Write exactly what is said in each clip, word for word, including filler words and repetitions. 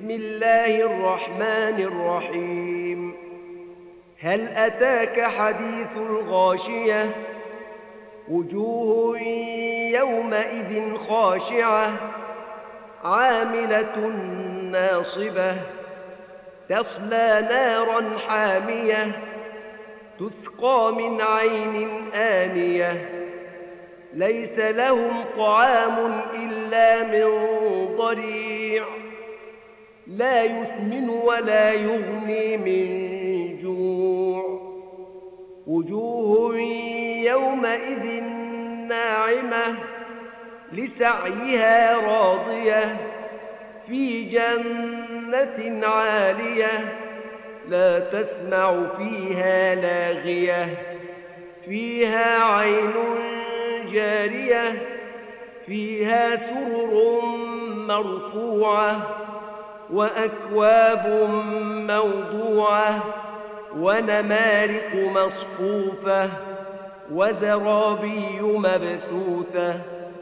بسم الله الرحمن الرحيم. هل أتاك حديث الغاشية؟ وجوه يومئذ خاشعة عاملة ناصبة تصلى نارا حامية تسقى من عين آنية ليس لهم طعام إلا من ضريع لا يسمن ولا يغني من جوع. وجوه يومئذ ناعمة لسعيها راضية في جنة عالية لا تسمع فيها لاغية فيها عين جارية فيها سرر مرفوعة وأكواب موضوعة ونمارق مصفوفة وزرابي مبثوثة.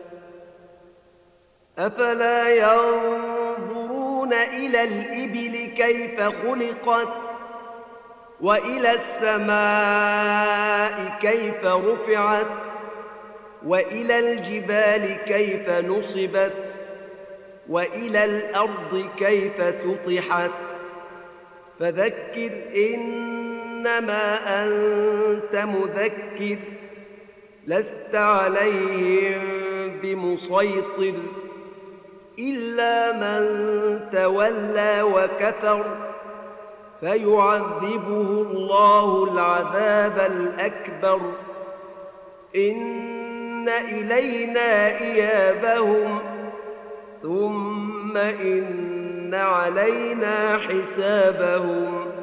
أفلا ينظرون إلى الإبل كيف خلقت وإلى السماء كيف رفعت وإلى الجبال كيف نصبت وإلى الأرض كيف سطحت. فذكر إنما أنت مذكر لست عليهم بمسيطر إلا من تولى وكفر فيعذبه الله العذاب الأكبر. إن إلينا إيابهم ثم إن علينا حسابهم.